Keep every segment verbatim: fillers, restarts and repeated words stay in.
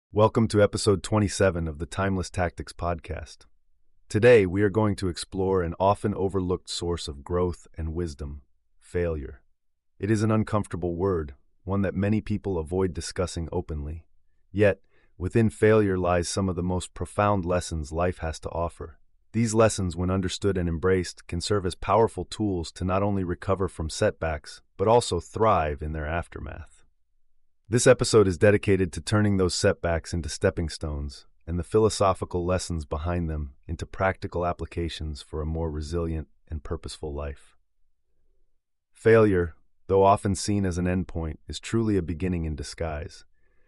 Welcome to episode twenty-seven of the Timeless Tactics podcast. Today, we are going to explore an often overlooked source of growth and wisdom: failure. It is an uncomfortable word, one that many people avoid discussing openly. Yet, within failure lies some of the most profound lessons life has to offer. These lessons, when understood and embraced, can serve as powerful tools to not only recover from setbacks, but also thrive in their aftermath. This episode is dedicated to turning those setbacks into stepping stones and the philosophical lessons behind them into practical applications for a more resilient and purposeful life. Failure, though often seen as an endpoint, is truly a beginning in disguise.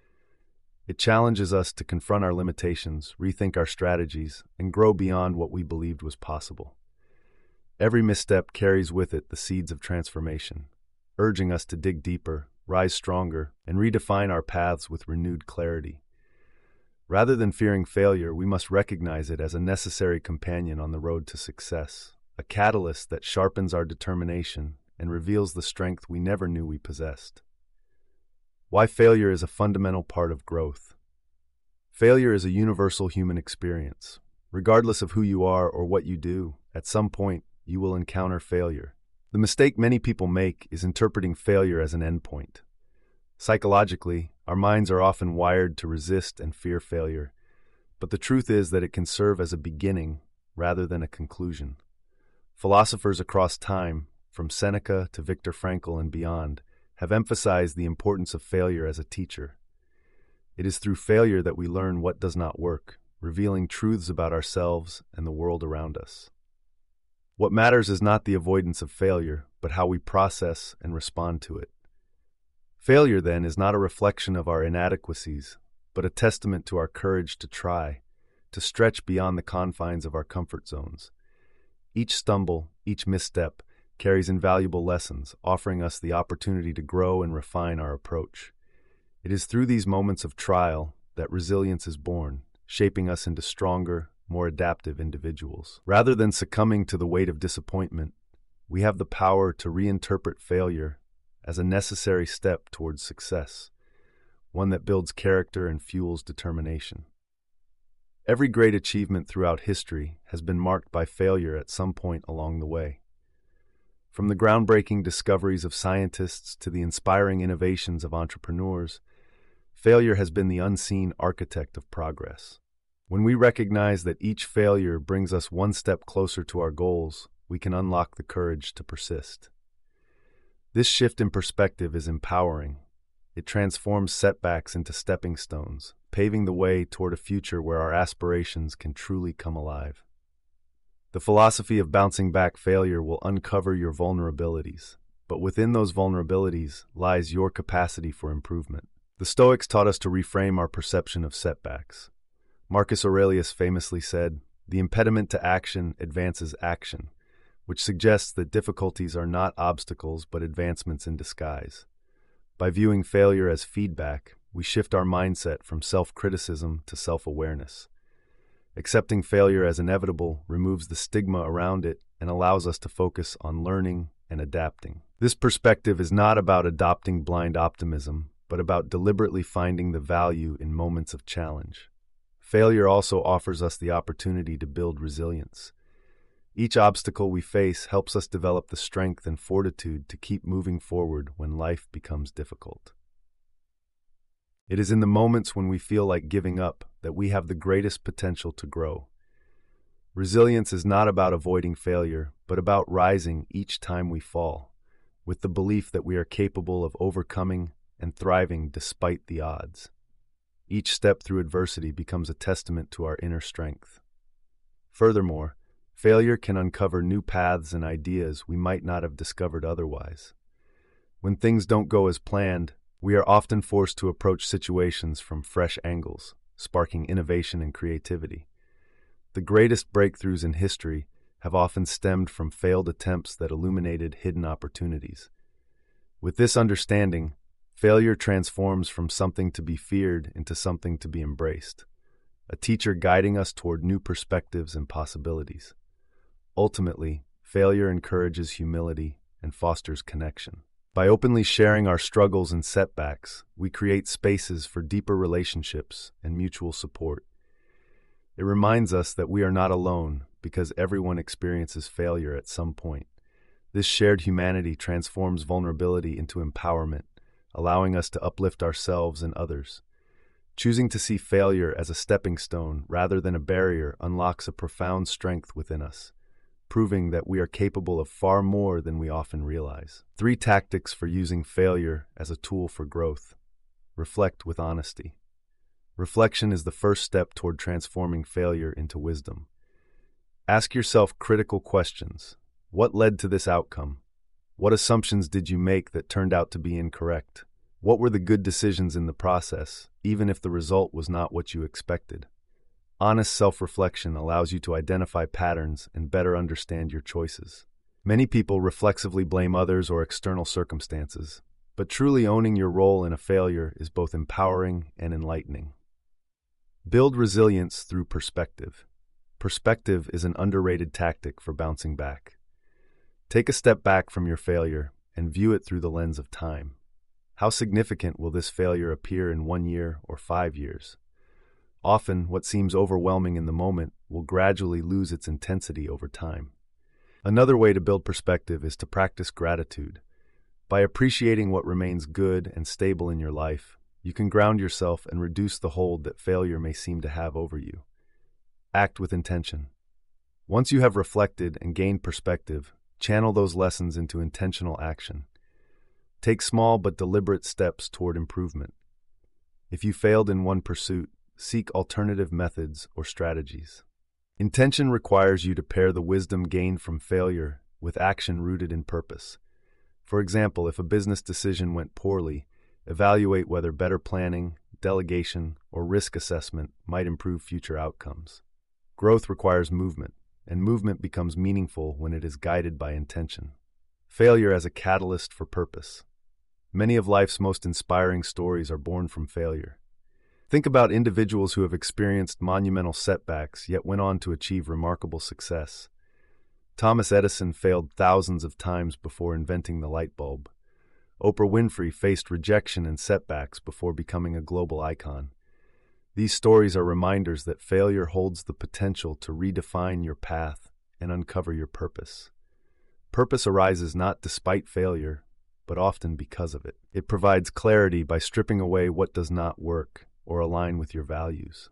It challenges us to confront our limitations, rethink our strategies, and grow beyond what we believed was possible. Every misstep carries with it the seeds of transformation, urging us to dig deeper, rise stronger, and redefine our paths with renewed clarity. Rather than fearing failure, we must recognize it as a necessary companion on the road to success, a catalyst that sharpens our determination and reveals the strength we never knew we possessed. Why failure is a fundamental part of growth. Failure is a universal human experience. Regardless of who you are or what you do, at some point, you will encounter failure. The mistake many people make is interpreting failure as an endpoint. Psychologically, our minds are often wired to resist and fear failure, but the truth is that it can serve as a beginning rather than a conclusion. Philosophers across time, from Seneca to Viktor Frankl and beyond, have emphasized the importance of failure as a teacher. It is through failure that we learn what does not work, revealing truths about ourselves and the world around us. What matters is not the avoidance of failure, but how we process and respond to it. Failure, then, is not a reflection of our inadequacies, but a testament to our courage to try, to stretch beyond the confines of our comfort zones. Each stumble, each misstep, carries invaluable lessons, offering us the opportunity to grow and refine our approach. It is through these moments of trial that resilience is born, shaping us into stronger, more adaptive individuals. Rather than succumbing to the weight of disappointment, we have the power to reinterpret failure as a necessary step towards success, one that builds character and fuels determination. Every great achievement throughout history has been marked by failure at some point along the way. From the groundbreaking discoveries of scientists to the inspiring innovations of entrepreneurs, failure has been the unseen architect of progress. When we recognize that each failure brings us one step closer to our goals, we can unlock the courage to persist. This shift in perspective is empowering. It transforms setbacks into stepping stones, paving the way toward a future where our aspirations can truly come alive. The philosophy of bouncing back failure will uncover your vulnerabilities, but within those vulnerabilities lies your capacity for improvement. The Stoics taught us to reframe our perception of setbacks. Marcus Aurelius famously said, "The impediment to action advances action," which suggests that difficulties are not obstacles but advancements in disguise. By viewing failure as feedback, we shift our mindset from self-criticism to self-awareness. Accepting failure as inevitable removes the stigma around it and allows us to focus on learning and adapting. This perspective is not about adopting blind optimism, but about deliberately finding the value in moments of challenge. Failure also offers us the opportunity to build resilience. Each obstacle we face helps us develop the strength and fortitude to keep moving forward when life becomes difficult. It is in the moments when we feel like giving up that we have the greatest potential to grow. Resilience is not about avoiding failure, but about rising each time we fall, with the belief that we are capable of overcoming and thriving despite the odds. Each step through adversity becomes a testament to our inner strength. Furthermore, failure can uncover new paths and ideas we might not have discovered otherwise. When things don't go as planned, we are often forced to approach situations from fresh angles, sparking innovation and creativity. The greatest breakthroughs in history have often stemmed from failed attempts that illuminated hidden opportunities. With this understanding, failure transforms from something to be feared into something to be embraced, a teacher guiding us toward new perspectives and possibilities. Ultimately, failure encourages humility and fosters connection. By openly sharing our struggles and setbacks, we create spaces for deeper relationships and mutual support. It reminds us that we are not alone because everyone experiences failure at some point. This shared humanity transforms vulnerability into empowerment, allowing us to uplift ourselves and others. Choosing to see failure as a stepping stone rather than a barrier unlocks a profound strength within us, proving that we are capable of far more than we often realize. Three tactics for using failure as a tool for growth. Reflect with honesty. Reflection is the first step toward transforming failure into wisdom. Ask yourself critical questions. What led to this outcome? What assumptions did you make that turned out to be incorrect? What were the good decisions in the process, even if the result was not what you expected? Honest self-reflection allows you to identify patterns and better understand your choices. Many people reflexively blame others or external circumstances, but truly owning your role in a failure is both empowering and enlightening. Build resilience through perspective. Perspective is an underrated tactic for bouncing back. Take a step back from your failure and view it through the lens of time. How significant will this failure appear in one year or five years? Often, what seems overwhelming in the moment will gradually lose its intensity over time. Another way to build perspective is to practice gratitude. By appreciating what remains good and stable in your life, you can ground yourself and reduce the hold that failure may seem to have over you. Act with intention. Once you have reflected and gained perspective, channel those lessons into intentional action. Take small but deliberate steps toward improvement. If you failed in one pursuit, seek alternative methods or strategies. Intention requires you to pair the wisdom gained from failure with action rooted in purpose. For example, if a business decision went poorly, evaluate whether better planning, delegation, or risk assessment might improve future outcomes. Growth requires movement, and movement becomes meaningful when it is guided by intention. Failure as a catalyst for purpose. Many of life's most inspiring stories are born from failure. Think about individuals who have experienced monumental setbacks yet went on to achieve remarkable success. Thomas Edison failed thousands of times before inventing the light bulb. Oprah Winfrey faced rejection and setbacks before becoming a global icon. These stories are reminders that failure holds the potential to redefine your path and uncover your purpose. Purpose arises not despite failure, but often because of it. It provides clarity by stripping away what does not work or align with your values.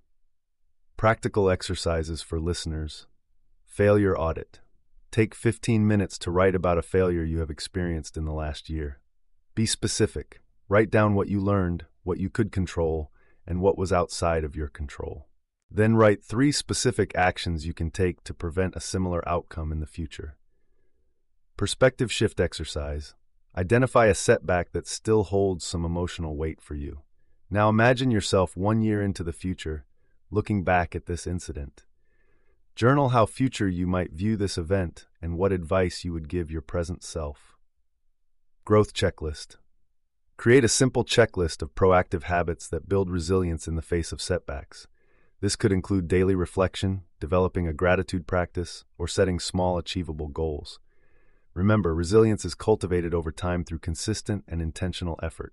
Practical exercises for listeners. Failure audit. Take fifteen minutes to write about a failure you have experienced in the last year. Be specific. Write down what you learned, what you could control, and what was outside of your control. Then write three specific actions you can take to prevent a similar outcome in the future. Perspective shift exercise. Identify a setback that still holds some emotional weight for you. Now imagine yourself one year into the future, looking back at this incident. Journal how future you might view this event and what advice you would give your present self. Growth checklist. Create a simple checklist of proactive habits that build resilience in the face of setbacks. This could include daily reflection, developing a gratitude practice, or setting small, achievable goals. Remember, resilience is cultivated over time through consistent and intentional effort.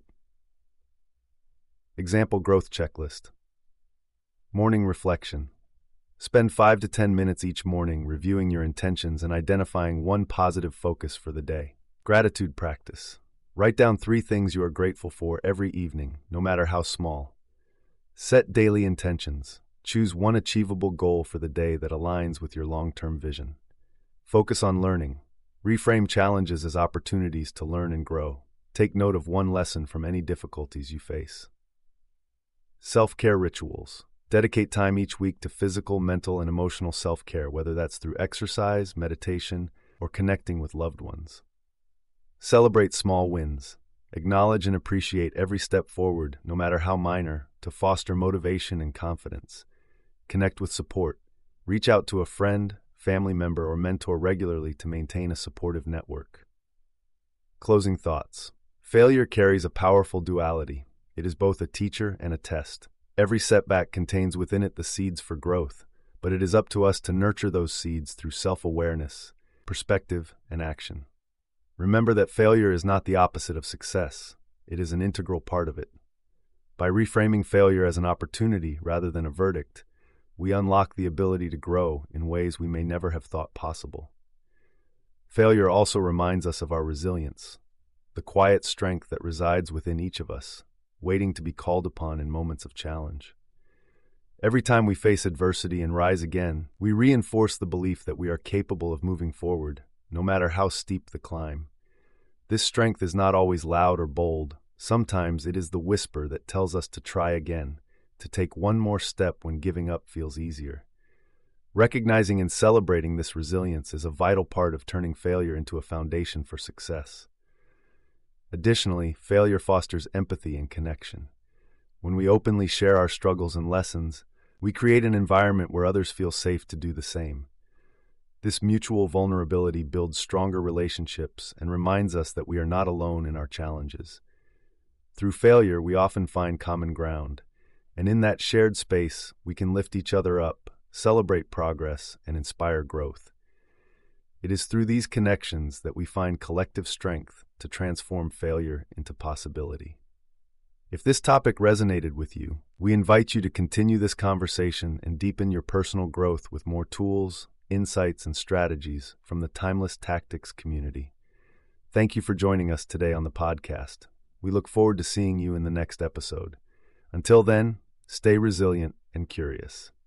Example growth checklist. Morning reflection. Spend five to ten minutes each morning reviewing your intentions and identifying one positive focus for the day. Gratitude practice. Write down three things you are grateful for every evening, no matter how small. Set daily intentions. Choose one achievable goal for the day that aligns with your long-term vision. Focus on learning. Reframe challenges as opportunities to learn and grow. Take note of one lesson from any difficulties you face. Self-care rituals. Dedicate time each week to physical, mental, and emotional self-care, whether that's through exercise, meditation, or connecting with loved ones. Celebrate small wins. Acknowledge and appreciate every step forward, no matter how minor, to foster motivation and confidence. Connect with support. Reach out to a friend, family member, or mentor regularly to maintain a supportive network. Closing thoughts. Failure carries a powerful duality. It is both a teacher and a test. Every setback contains within it the seeds for growth, but it is up to us to nurture those seeds through self-awareness, perspective, and action. Remember that failure is not the opposite of success. It is an integral part of it. By reframing failure as an opportunity rather than a verdict, we unlock the ability to grow in ways we may never have thought possible. Failure also reminds us of our resilience, the quiet strength that resides within each of us, waiting to be called upon in moments of challenge. Every time we face adversity and rise again, we reinforce the belief that we are capable of moving forward, no matter how steep the climb. This strength is not always loud or bold. Sometimes it is the whisper that tells us to try again, to take one more step when giving up feels easier. Recognizing and celebrating this resilience is a vital part of turning failure into a foundation for success. Additionally, failure fosters empathy and connection. When we openly share our struggles and lessons, we create an environment where others feel safe to do the same. This mutual vulnerability builds stronger relationships and reminds us that we are not alone in our challenges. Through failure, we often find common ground, and in that shared space, we can lift each other up, celebrate progress, and inspire growth. It is through these connections that we find collective strength to transform failure into possibility. If this topic resonated with you, we invite you to continue this conversation and deepen your personal growth with more tools, insights, and strategies from the Timeless Tactics community. Thank you for joining us today on the podcast. We look forward to seeing you in the next episode. Until then, stay resilient and curious.